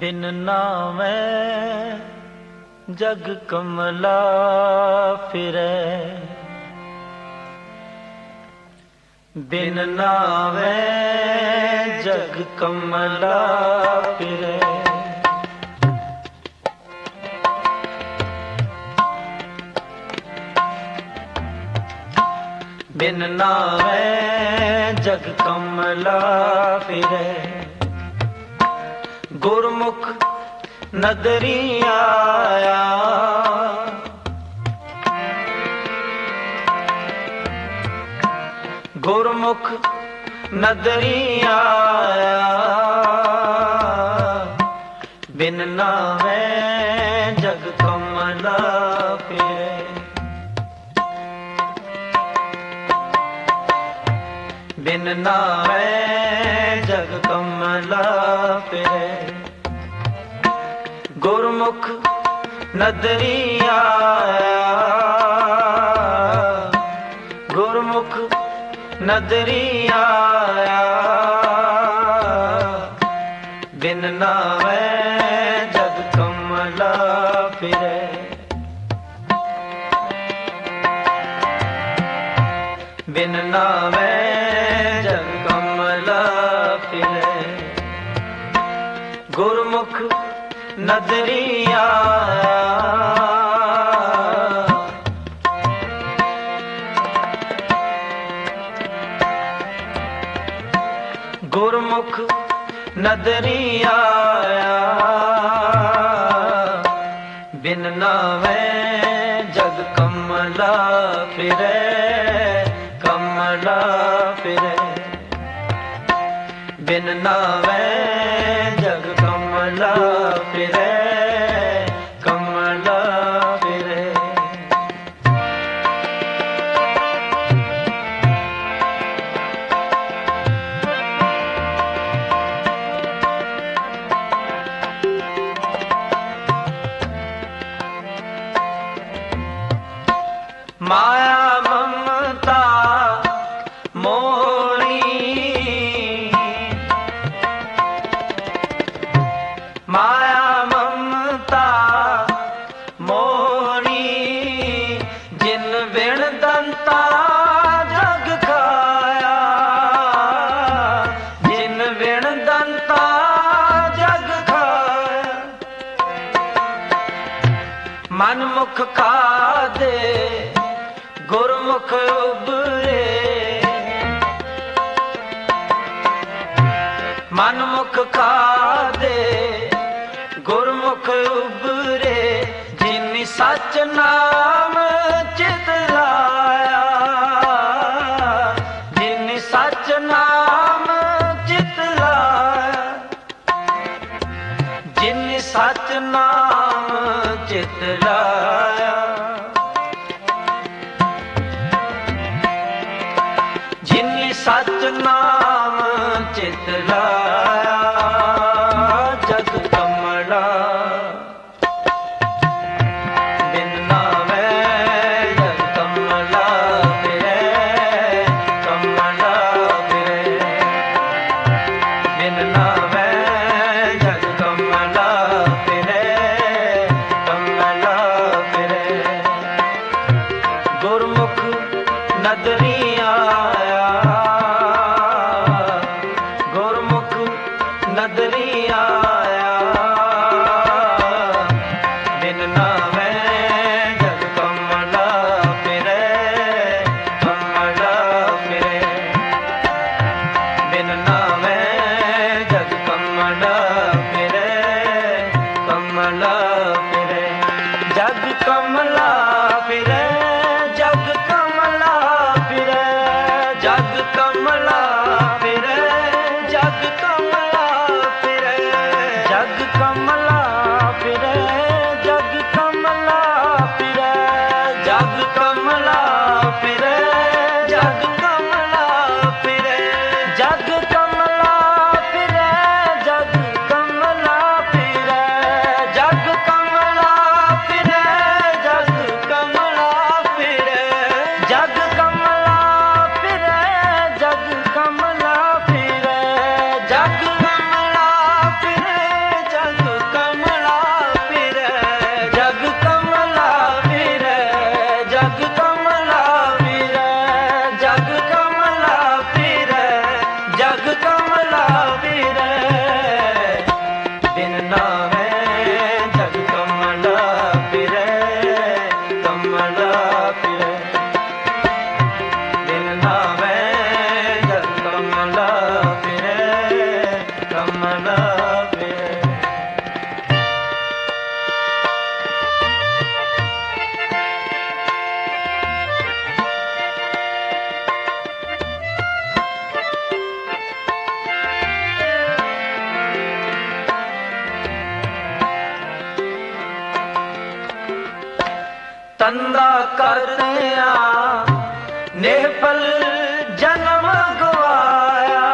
बिन नामै जग कमला फिरै, बिन नामै जग कमला फिरै। बिन नामै जग कमला फिरै, गुरमुख नदरी आया। गुरमुख नदरी आया, बिन नामै जग कमला फिरै। बिन नामै जग कमला फिरै, गुरमुख नदरी आया। गुरमुख नदरी आया, बिन नामै जग कमला फिरै। बिन नामै जग कमला फिरै, गुरमुख नदरी आया। गुरमुख नदरी आया, बिन नामै जग कमला फिरै। कमला फिरै, बिन नामै जग कमला फिरै। कमला फिरै। माया ममता मोहनी, माया ममता मोहनी, जिन बिन दंता जग खाया। जिन बिन दंता जग खाया, मन मुख खादे गुरमुख उबरे। मन मुख खादे गुरमुख उबरे, जिनि सच नाम चित लाया। जिनि सच नाम चित लाया, जिनि सच नाम चित लाया। जिनि सच नाम चित लाया, जग कमला। बिन नामै जग कमला फिरै। कमला फिरै, बिन नामै जग कमला फिरै। कमला ਤੰਦਾ ਕਰਦਿਆਂ ਨਿਹਪਲ ਜਨਮ ਗਵਾਇਆ,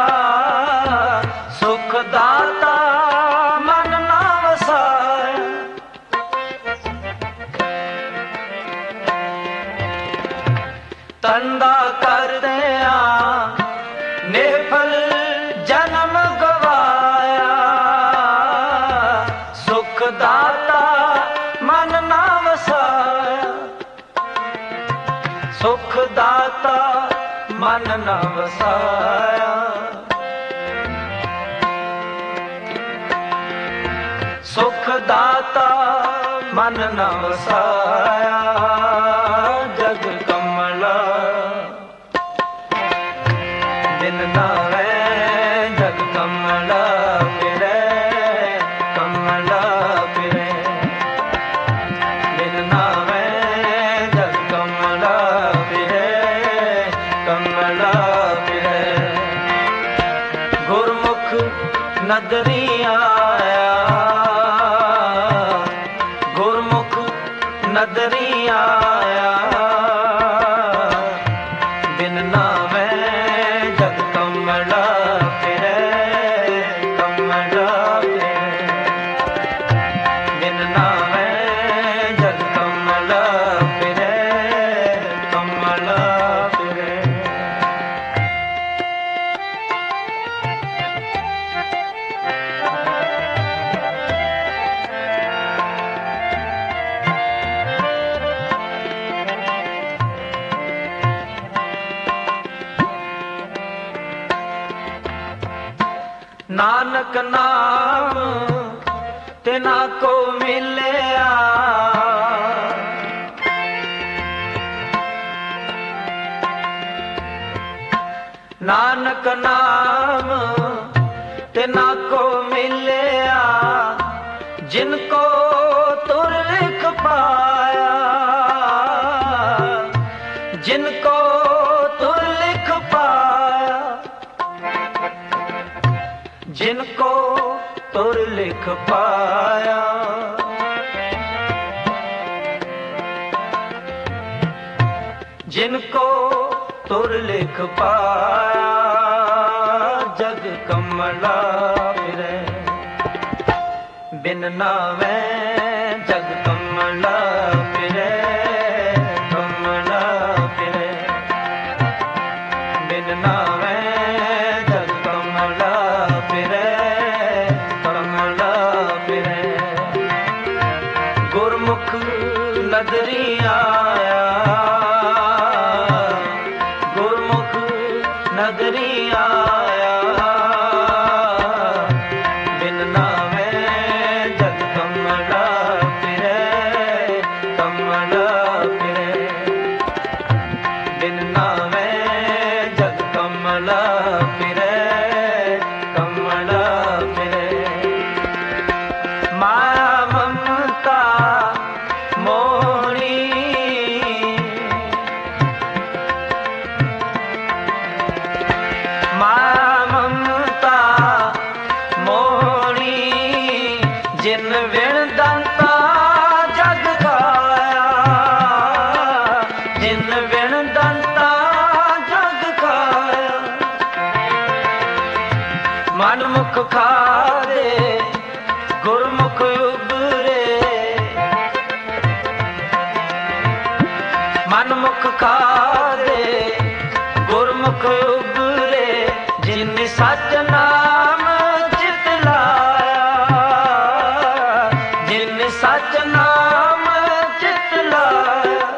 ਸੁਖ ਦਾਤਾ ਮਨ ਨਾ ਵਸਾਇਆ। ਤੰਦਾ ਕਰਦਿਆਂ ਨਿਹਪਲ ਜਨਮ ਗਵਾਇਆ, ਸੁਖ ਦਾਤਾ ਮਨ ਨਾ ਵਸਾਇਆ। ਸੁਖ ਦਾਤਾ ਮਨ ਨਾ ਵਸਾਇਆ। ਸੁਖ ਦਾਤਾ ਮਨ ਨਾ ਵਸਾਇਆ। ਜਗ ਕਮਲਾ ਬਿਨ ਨਾਵੈ, ਜਗ ਕਮਲਾ ਫਿਰੈ, ਕਮਲਾ ਫਿਰੈ। ਬਿਨ ਨਾਵੈ ਜਗ ਕਮਲਾ ਫਿਰੈ, ਕਮਲਾ ਫਿਰੈ। ਗੁਰਮੁਖ ਨਦਰੀ ਆਇਆ, ਗੁਰਮੁਖ ਨਦਰੀ ਆਇਆ। ਬਿਨ ਨਾਵੈ ਜਗ ਕਮਲਾ ਫਿਰੈ, ਕਮਲਾ ਫਿਰੈ। ਬਿਨ ਨਾਵੈ ਜਗ ਕਮਲਾ ਫਿਰੈ, ਕਮਲਾ ਫਿਰੈ। ਨਾਨਕ ਨਾਮ ਤਿਨਾ ਕੋ ਮਿਲਿਆ, ਨਾਨਕ ਨਾਮ ਤਿਨਾ ਕੋ ਮਿਲਿਆ। ਜਿਨ ਕੋ ਤੁਰ ਲਿਖ ਪਾਇਆ, ਜਿਨ ਕੋ ਤੁਰ ਲਿਖ ਪਾਇਆ। ਜਿਨ ਕੋ ਤੁਰ ਲਿਖ ਪਾਇਆ। ਜਿਨ ਕੋ ਤੁਰ ਲਿਖ ਪਾਇਆ। ਜਗ ਕਮਲਾ ਫਿਰੈ, ਬਿਨ ਨਾਵੈ ਜਗ ਕਮਲਾ ਫਿਰੈ, ਕਮਲਾ ਫਿਰੈ। ਬਿਨ ਨਾਵੈ ਜਗ ਕਮਲਾ ਫਿਰੈ, ਕਮਲਾ ਫਿਰੈ। ਗੁਰਮੁਖ ਨਦਰੀ ਆਇਆ, ਗੁਰਮੁਖ ਨਦਰੀ ਆਇਆ। ਬਿਨ ਨਾਵੈ ਜਗ ਕਮਲਾ ਫਿਰੈ, ਕਮਲਾ ਫਿਰੈ। ਬਿਨ ਨਾਵੈ ਜਗ ਕਮਲਾ ਫਿਰੈ, ਕਮਲਾ ਫਿਰੈ। ਮਾਇਆ ਮਮਤਾ ਮੋਹਣੀ, ਮਾਇਆ ਮਮਤਾ ਮੋਹਣੀ। ਜਿਨ ਵਿਣ ਦੰਤਾ ਜਗ ਖਾਇਆ, ਜਿਨ ਵਿਣ ਦੰਤਾ ਜਗ ਖਾਇਆ। ਮਨ ਮੁਖ ਖਾਰੇ ਗੁਰਮੁਖ ਉਬਰੇ, ਮਨ ਮੁਖ ਖਾਰੇ ਗੁਰਮੁਖ ਉਬਰੇ। ਜਿਨ ਸਚ ਨਾਮ ਚਿਤ ਲਾਇਆ, ਜਿਨ ਸਚ ਨਾਮ ਚਿਤ ਲਾਇਆ।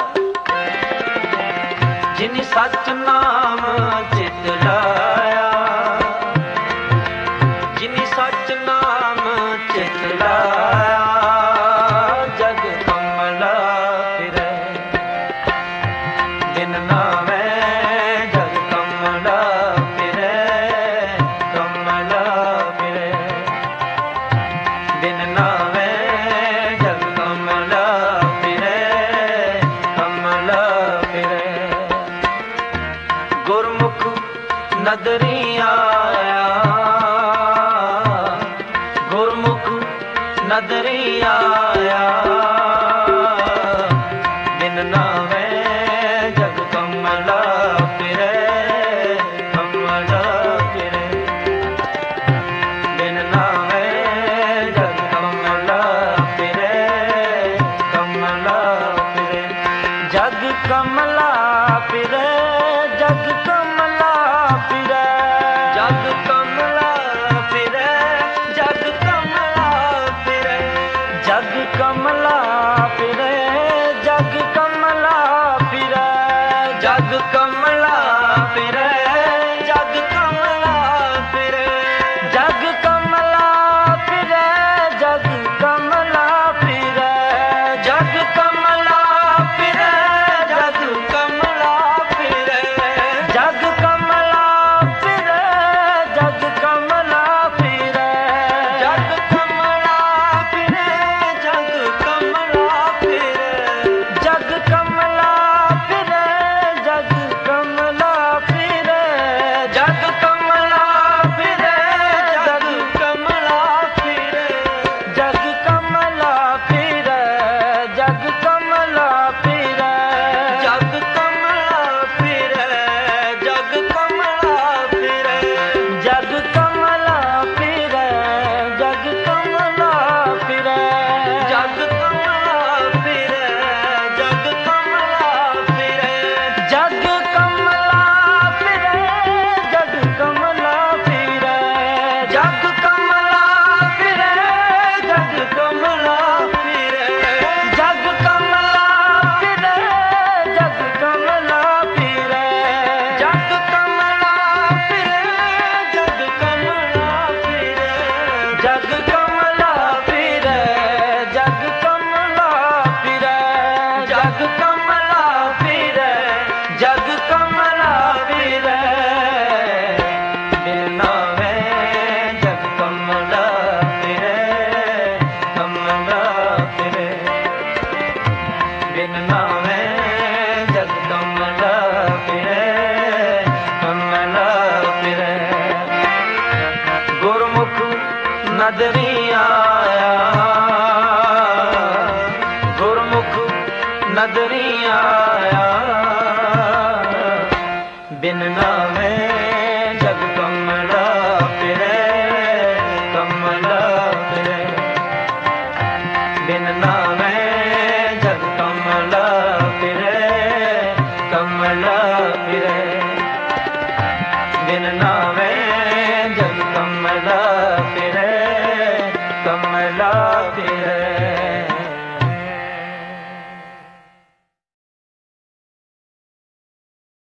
ਜਿਨ ਸਚ ਨਾਮ ਚਿਤ ਲਾਇਆ, ਜਿਨ ਸਚ ਨਾਮ ਚਿਤ ਲਾਇਆ। ਜਗ ਕਮਲਾ ਫਿਰੈ, ਬਿਨ ਨਾਵੈ ਜਗ ਕਮਲਾ ਫਿਰੈ, ਕਮਲਾ ਫਿਰੈ। ਬਿਨ ਨਾਵੈ ਜਗ ਕਮਲਾ ਫਿਰੈ, ਕਮਲਾ ਫਿਰੈ। ਗੁਰਮੁਖ ਨਦਰੀ ਆਇਆ, ਗੁਰਮੁਖ ਨਦਰੀ ਆਇਆ। ਜਗ ਕਮਲਾ ਫਿਰੈ, ਜਗ ਕਮਲਾ ਫਿਰੈ, ਜਗ ਕਮਲਾ ਫਿਰੈ, ਜਗ ਕਮਲਾ ਫਿਰੈ, ਜਗ ਕਮਲਾ ਫਿਰੈ, ਜਗ ਕਮਲਾ ਫਿਰੈ, ਜਗ ਕਮਲਾ ਫਿਰੈ, ਜਗ ਕਮਲਾ ਫਿਰੈ, ਜਗ ਕਮਲਾ ਫਿਰੈ, ਜਗ ਕਮਲਾ ਫਿਰੈ, ਜਗ ਕਮਲਾ ਫਿਰੈ, ਜਗ ਕਮਲਾ ਫਿਰੈ, ਜਗ ਕਮਲਾ ਫਿਰੈ, ਜਗ ਕਮਲਾ ਫਿਰੈ, ਜਗ ਕਮਲਾ ਫਿਰੈ, ਬਿਨ ਨਾਵੈ ਜਗ ਕਮਲਾ ਫਿਰੈ, ਕਮਲਾ ਫਿਰੈ, ਬਿਨ ਨਾਵੈ ਜਗ ਕਮਲਾ ਫਿਰੈ, ਕਮਲਾ ਫਿਰੈ, ਗੁਰਮੁਖ ਨਦਰੀ ਆਇਆ, ਗੁਰਮੁਖ ਨਦਰੀ ਆਇਆ, ਬਿਨ ਨਾਵੈ ਜਗ ਕਮਲਾ ਫਿਰੈ, ਕਮਲਾ ਫਿਰੈ, ਬਿਨ ਨਾਵੈ ਜਗ ਕਮਲਾ ਫਿਰੈ, ਕਮਲਾ ਫਿਰੈ, ਬਿਨ ਨਾਵੈ